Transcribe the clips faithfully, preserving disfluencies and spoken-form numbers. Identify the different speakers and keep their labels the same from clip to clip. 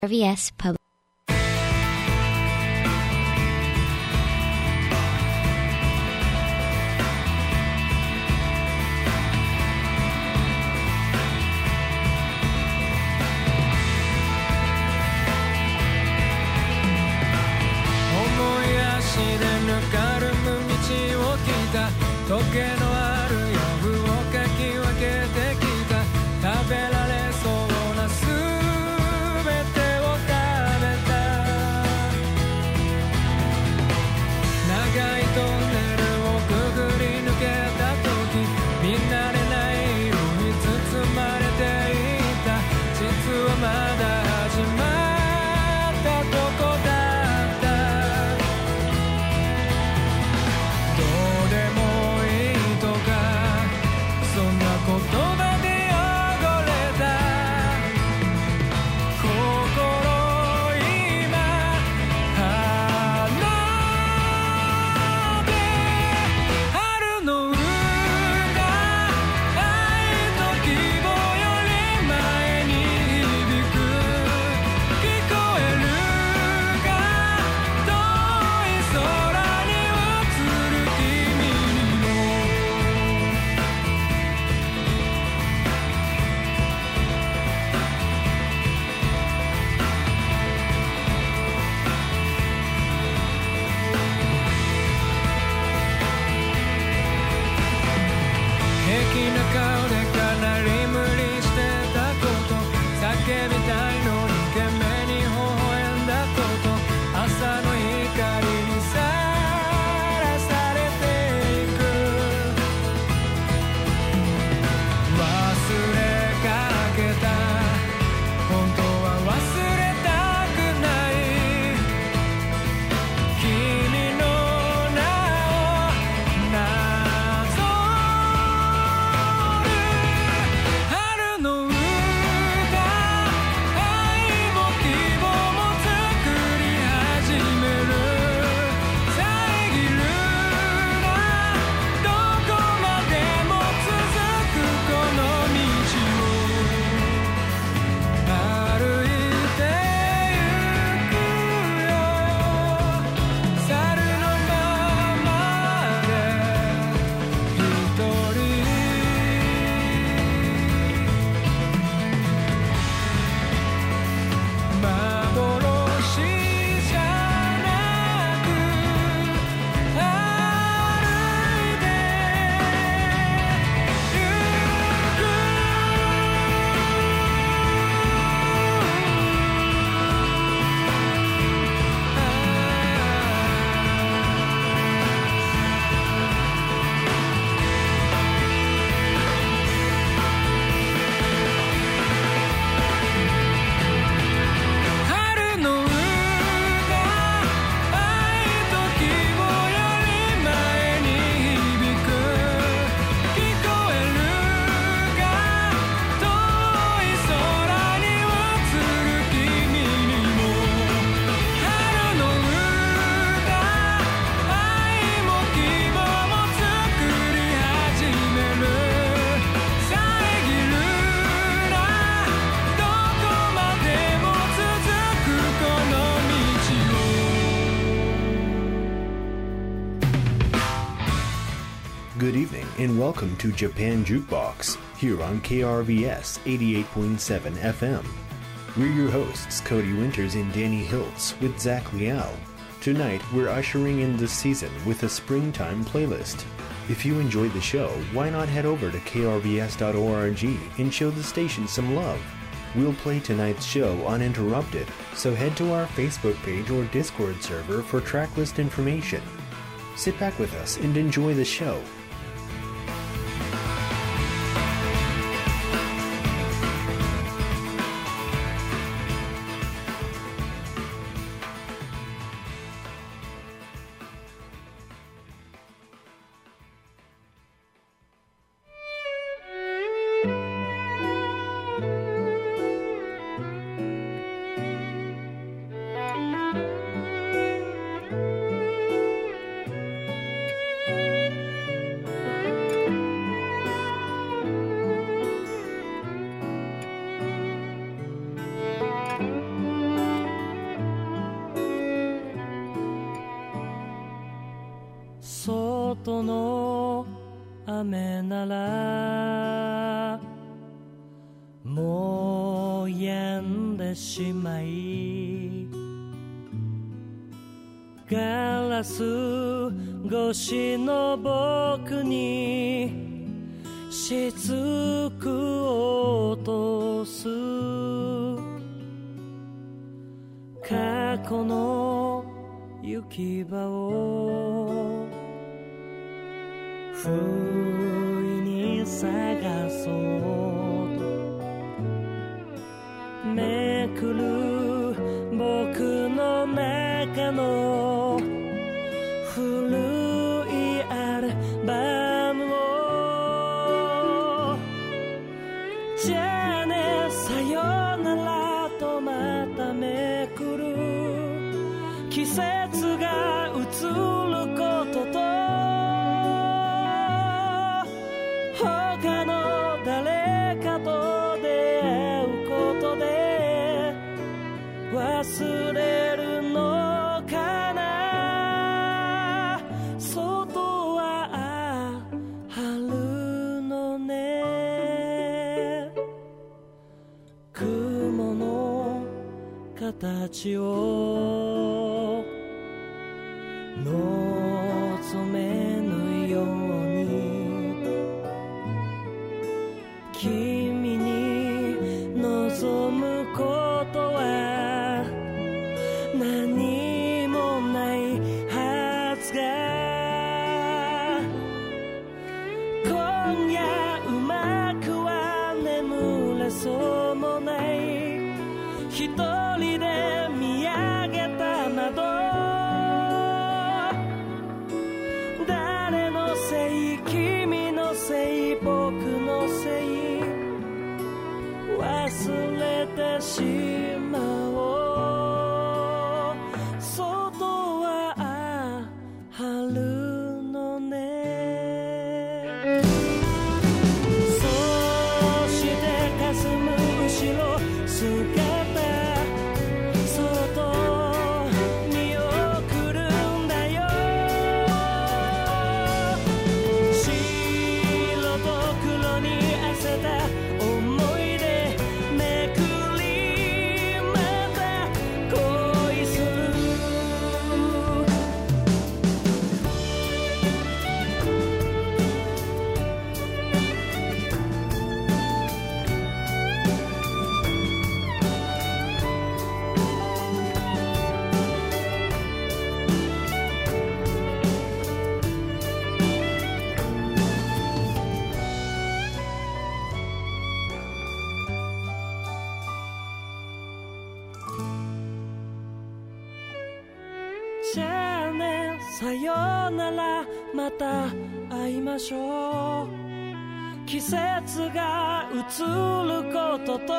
Speaker 1: アールブイエス Public
Speaker 2: 時計のある夜をかき分けてきた食べられそうなすべてを食べた長いトンネルをくぐり抜けた時見慣れない色に包まれていた実はまだ始まったとこだったどうでも言葉で汚れた心今花で春の歌愛と希望より前に響く聞こえるか遠い空に映る君にも平気な顔でかなり無理してたこと叫びたいのに懸命に微笑んだこと朝の光にさらされていく忘れかけた本当は忘れたくない君の名をなぞ春の歌愛も希望も作り始める遮るなどこまでも続くこの道を歩いてゆくよ猿のままで一人幻じゃなく歩いてゆく春の歌愛と希望より前に響く聞こえるか遠い空に映る君にも春の歌愛も希望も作り始める遮るなどこまでも続くこの道を
Speaker 3: Good evening and welcome to Japan Jukebox here on K R V S eighty-eight point seven F M. We're your hosts, Cody Winters and Danny Hiltz with Zach Liao. Tonight, we're ushering in the season with a springtime playlist. If you enjoyed the show, why not head over to K R V S dot org and show the station some love? We'll play tonight's show uninterrupted, so head to our Facebook page or Discord server for tracklist information. Sit back with us and enjoy the show.
Speaker 2: 外の雨ならもう止んでしまい、ガラス越しの僕にしつく落とす過去の行き場を不意に探そうとめくる僕の中の古いアルバムを、じゃあねさよならとまためくる季節が移ることと他の誰かと出会うことで忘れるのかな。外は春のね、雲の形を望めぬように君に望むことは何もないはずが、今夜うまくは眠れそうもない、一人で見上げた窓、誰のせい君のせい僕のせい、忘れてしまおう。外は春のね、そして霞む後ろ姿、外見送るんだよ、白と黒にあせた思い出めくりまた恋する。じゃあねさよならまた会いましょう、季節が移ることと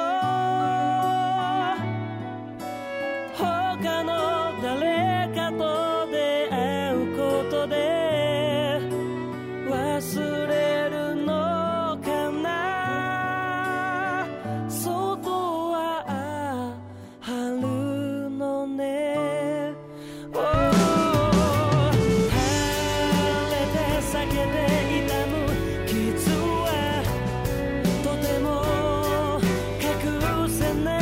Speaker 2: 他の誰かと出会うことで忘れるのかな。外は春のね、晴れて避けて痛む傷はとても隠せない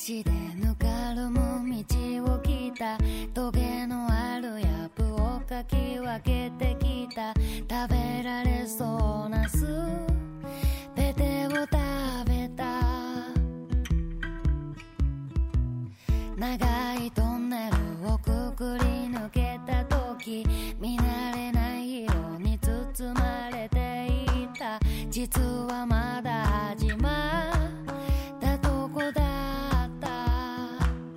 Speaker 1: 足でぬかるむ道を来た、トゲのあるやぶをかき分けてきた、食べられそうなすべてを食べた。長いトンネルをくくり抜けた時、見慣れない色に包まれていた。実はまだ始まったとこだった。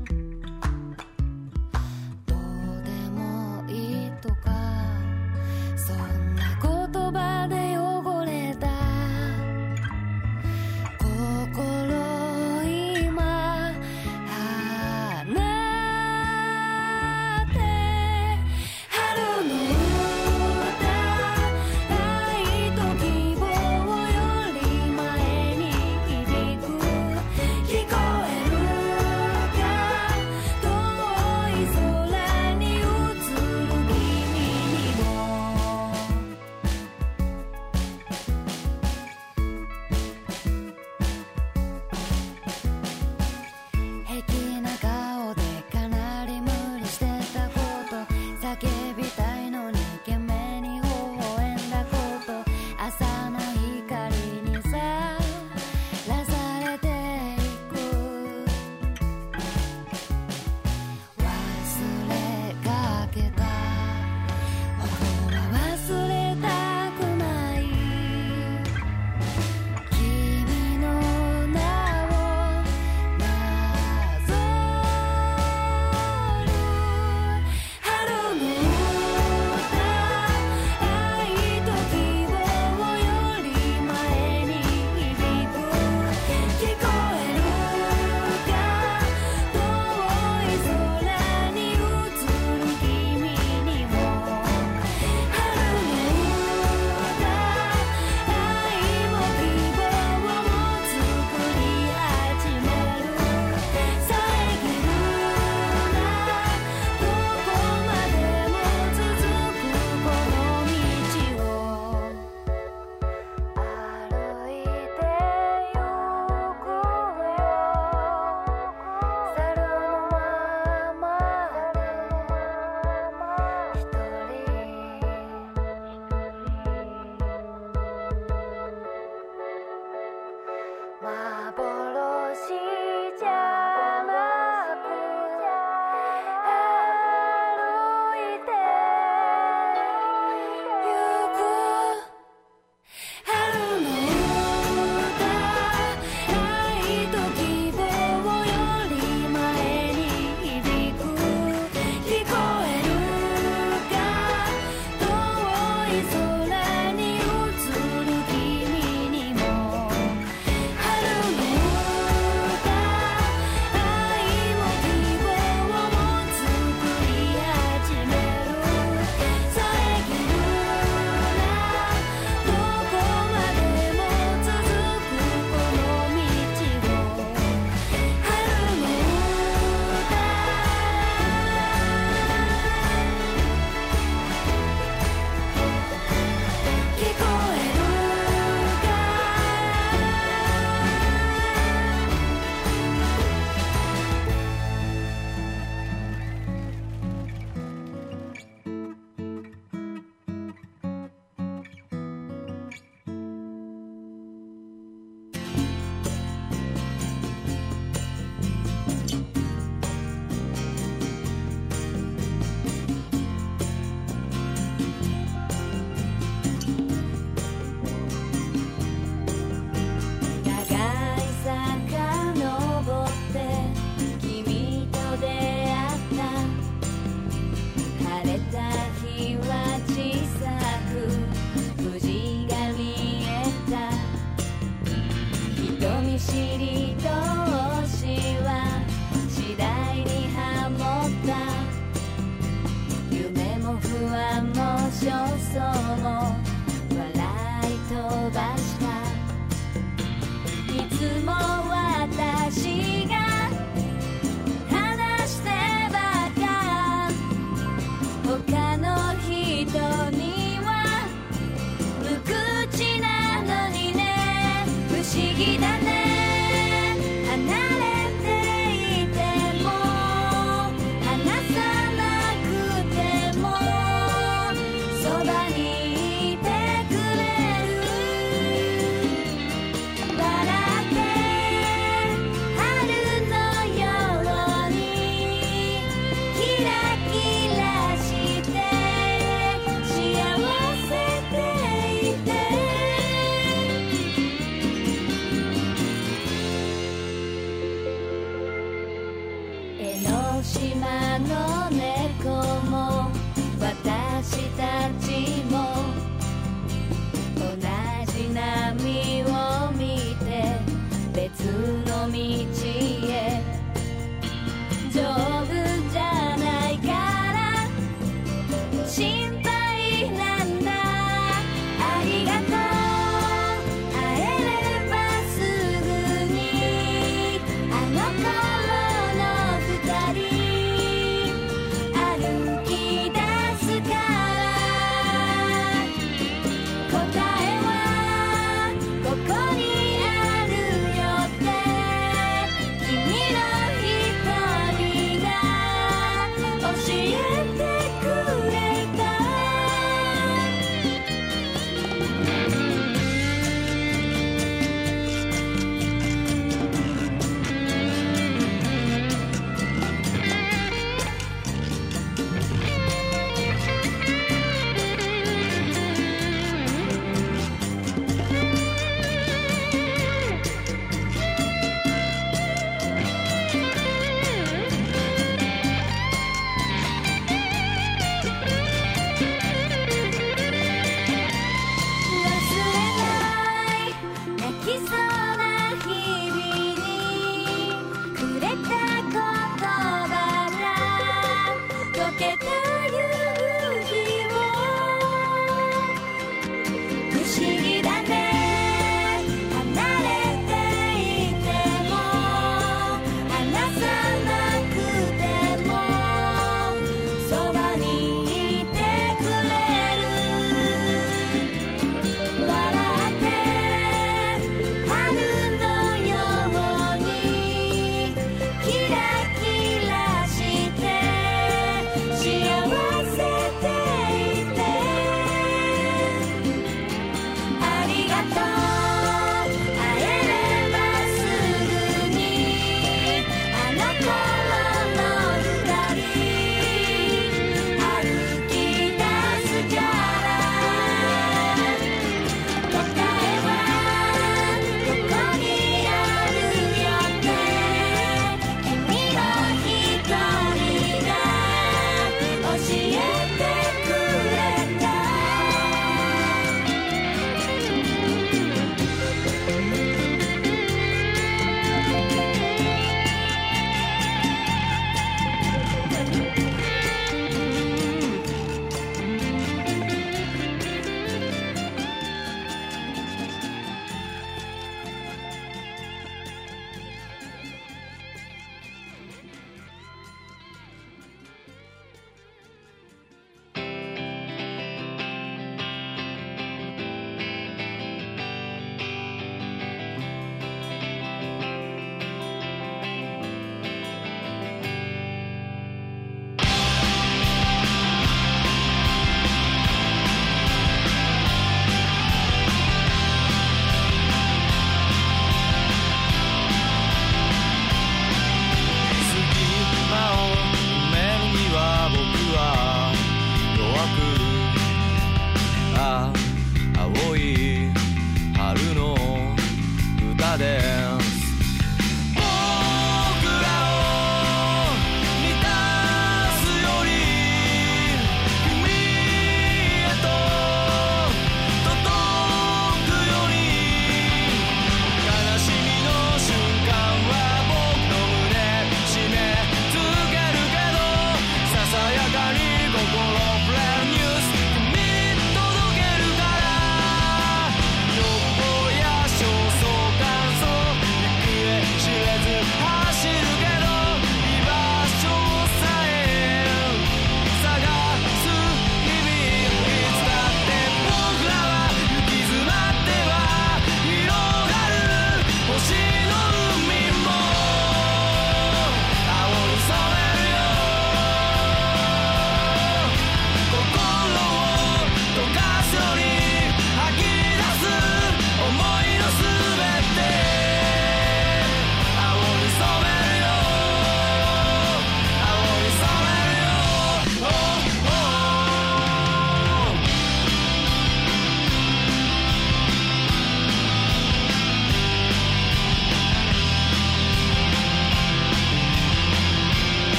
Speaker 1: どうでもいいとかそんな言葉で汚れた心今放って春の歌愛と希望より前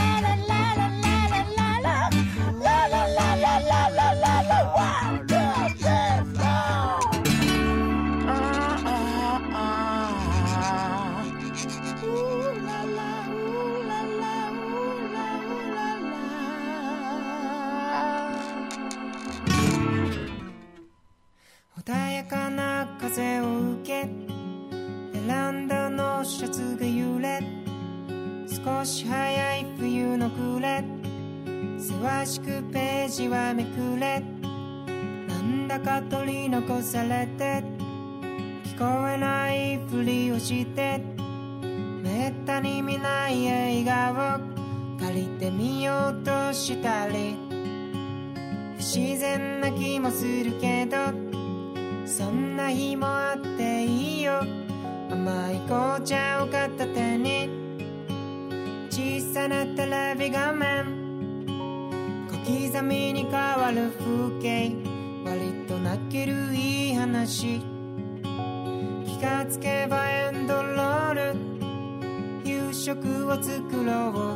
Speaker 4: 穏やかな風を受けベランダのシャツが揺れ少し早い冬の暮れせわしくページはめくれなんだか取り残されて聞こえないふりをしてめったに見ない映画を借りてみようとしたり不自然な気もするけどそんな日もあっていいよ甘い紅茶を片手に小さなテレビ画面小刻みに変わる風景割と泣けるいい話気がつけばエンドロール夕食を作ろう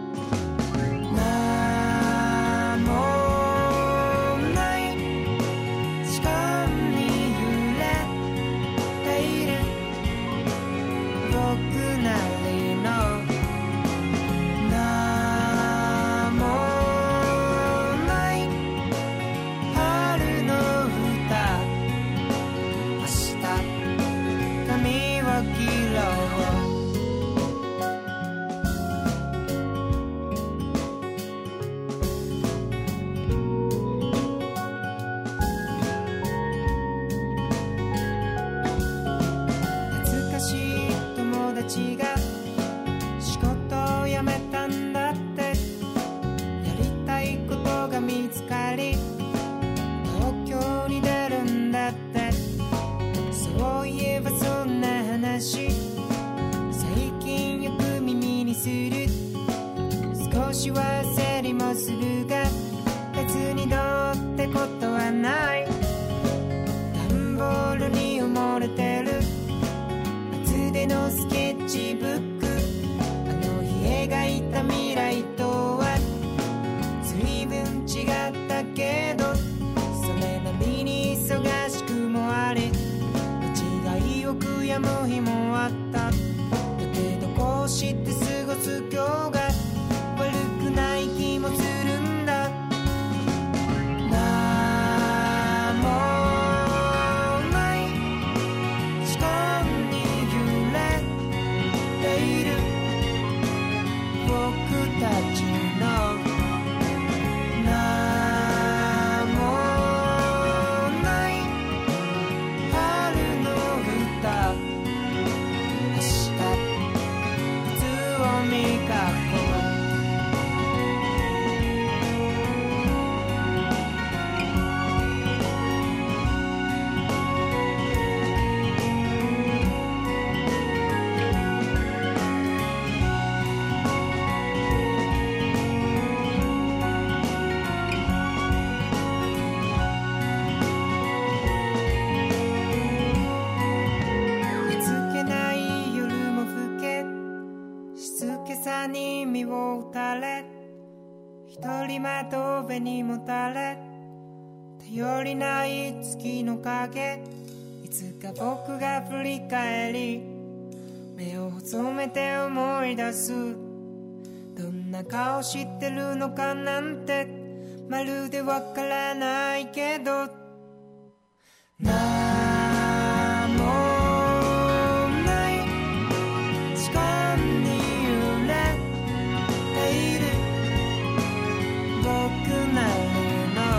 Speaker 4: なんもない時間に揺れている僕なりのなんもない春の歌明日髪を切ろう最近よく耳にする少しは焦りもするが別にどうってことはない段ボールに埋もれてる厚手のスケッチブックあの日描いた未来とは随分違ったけどそれなりに忙しくもあり悔やむ日もあっただけどこうして過ごす今日が悪くない気もするんだなんもない時間に揺れている僕たちの一人窓辺にもたれ頼りない月の影いつか僕が振り返り目を細めて思い出すどんな顔してるのかなんてまるでわからないけどなんもない時間に揺れている僕なりの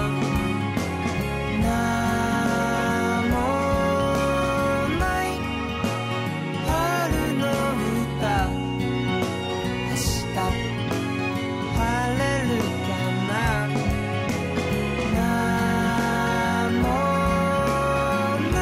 Speaker 4: なんもない春の歌明日晴れるかななんも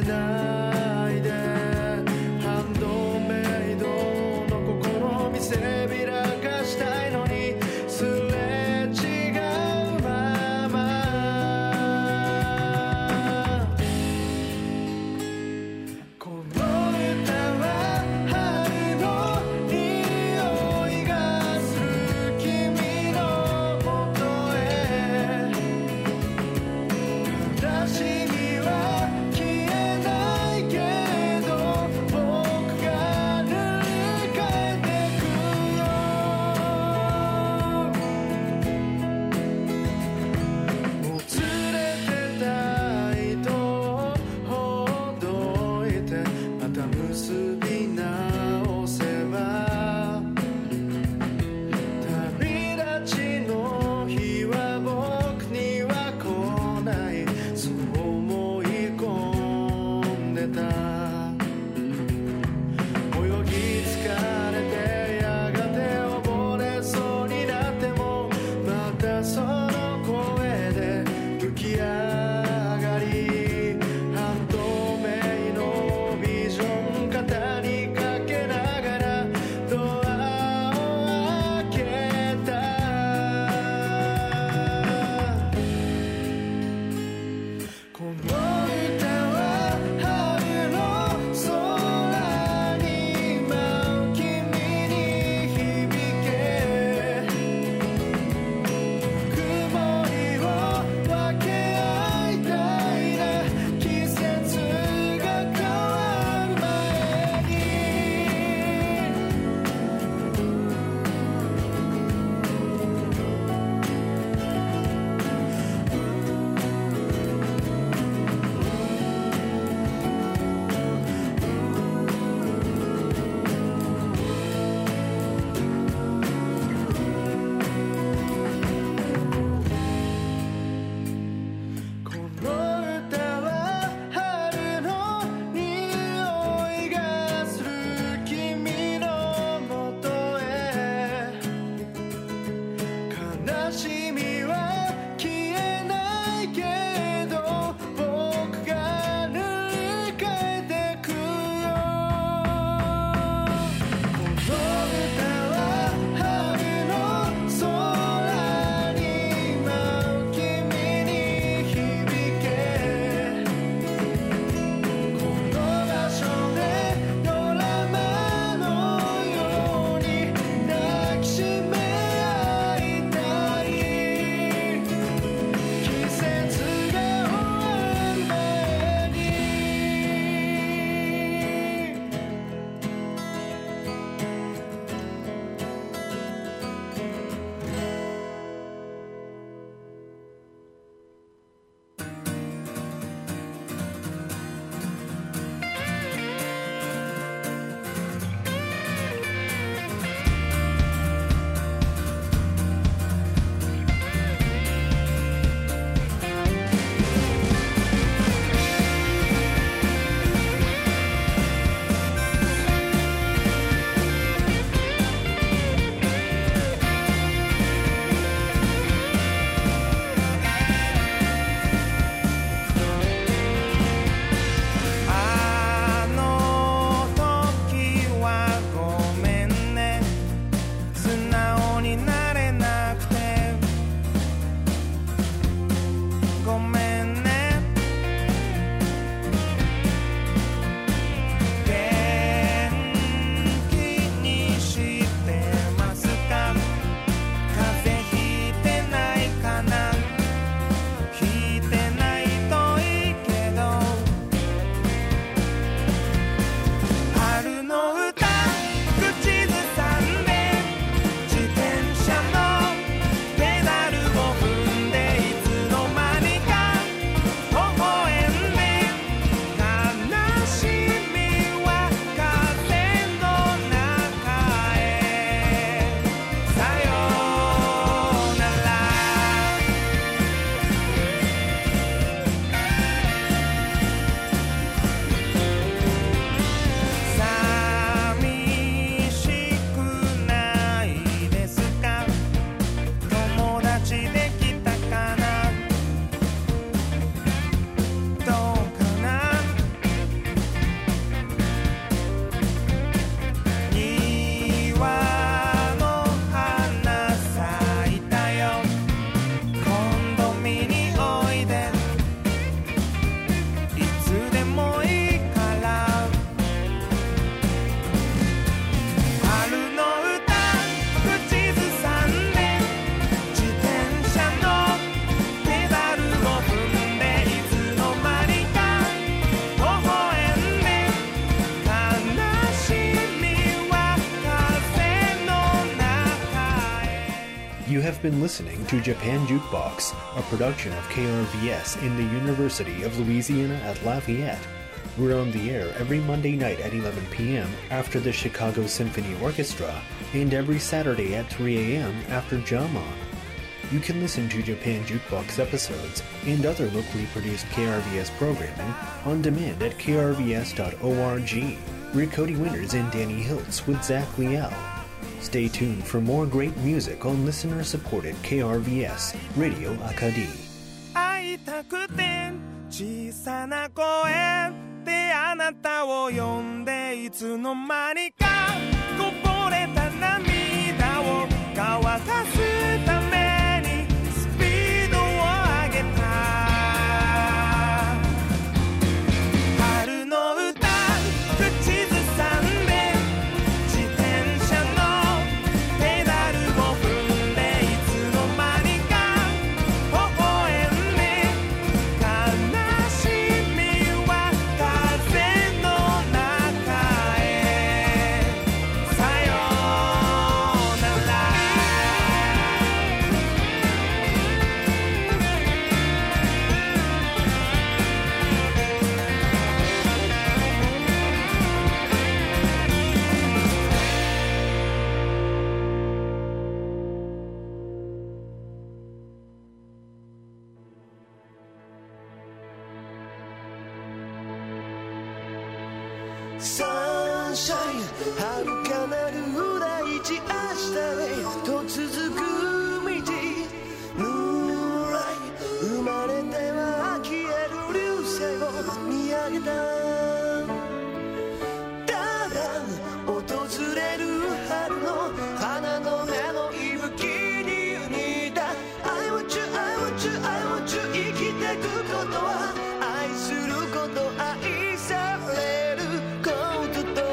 Speaker 2: ないでハンドメイドの心見せびらかしたいのにすれ違うままこの歌は春の匂いがする君のもとへ悲しみは消えない
Speaker 3: have been listening to Japan Jukebox, a production of K R V S in the University of Louisiana at Lafayette. We're on the air every Monday night at eleven p.m. after the Chicago Symphony Orchestra, and every Saturday at three a.m. after Jamon. You can listen to Japan Jukebox episodes and other locally produced K R V S programming on demand at k r v s dot org. We're Cody Winters and Danny Hiltz with Zach Liel. Stay tuned for more great music on listener-supported K R V S Radio Akadi.
Speaker 2: 会いたくて小さな声であなたを呼んでいつの間にかこぼれた涙を乾かすためにスピードを上げた春の歌口ずさんで自転車のペダルを踏んでいつの間にか微笑んで悲しみは風の中へさよなら
Speaker 5: サンシャイン遥かなる大地明日へと続く道ムーンライト生まれては消える流星を見上げたただ訪れる春の花の芽の息吹に似た I want you, I want you, I want you 生きてくことは愛すること愛されることと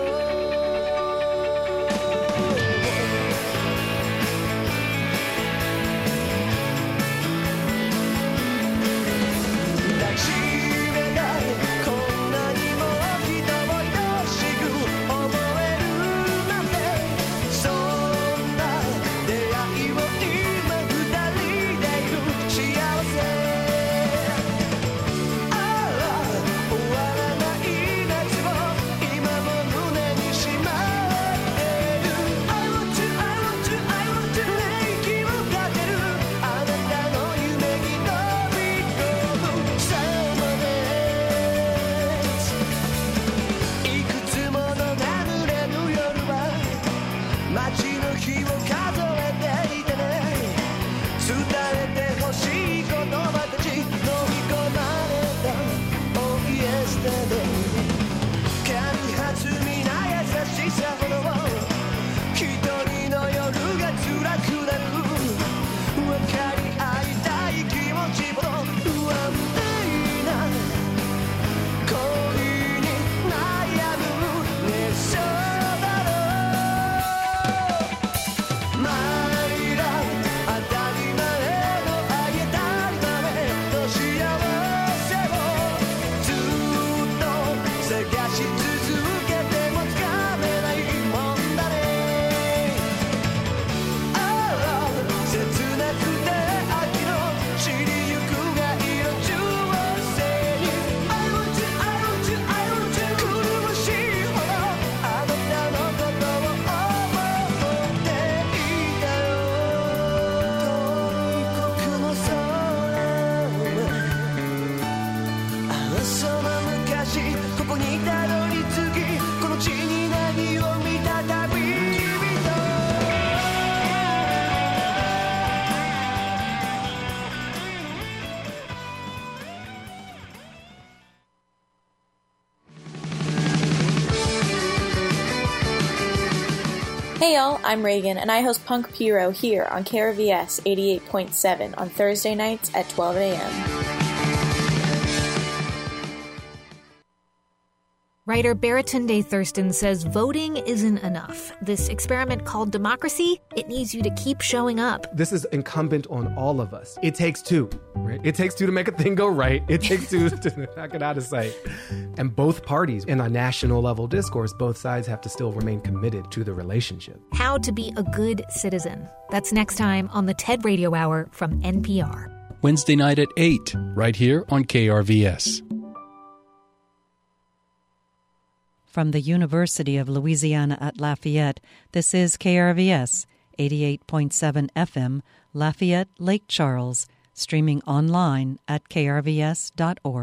Speaker 5: 抱きしめたいこんなにも人を愛しく思えるなんてそんな出会いを今二人でいる幸せああ終わらない夏を今も胸にしまってる I want you, I want you, I want you 息をかけるあなたの夢に飛び込む Summer days いくつもの眠れぬ夜は街の日を数えていてね伝えてほしい言葉たち飲み込まれた Oh yesterday 軽はずみな優しさほど一人の夜が辛くなる分かり合いたい気持ちほど不安定な恋に悩むねそうだろう My love 当たり前のあげたり前の幸せをずっと探し続けてもつかめないもんだね Oh love 切なくて秋の散りゆくが色中世に I want you, I want you, I want you 苦しいほどあなたのことを思っていたよ遠い国の空はその昔ここにたどり着きこの地に何を見た旅人
Speaker 6: Hey y'all, I'm Reagan, and I host Punk Pyro here on K R V S eighty-eight point seven on Thursday nights at twelve a.m.
Speaker 7: Writer Baratunde Thurston says voting isn't enough. This experiment called democracy, it needs you to keep showing up.
Speaker 8: This is incumbent on all of us. It takes two, right? It takes two to make a thing go right. It takes two to knock it out of sight. And both parties, in a national level discourse, both sides have to still remain committed to the relationship.
Speaker 7: How to be a good citizen. That's next time on the TED Radio Hour from N P R.
Speaker 2: Wednesday night at eight, right here on K R V S.
Speaker 9: From the University of Louisiana at Lafayette, this is K R V S, eighty-eight point seven F M, Lafayette, Lake Charles, streaming online at k r v s dot org.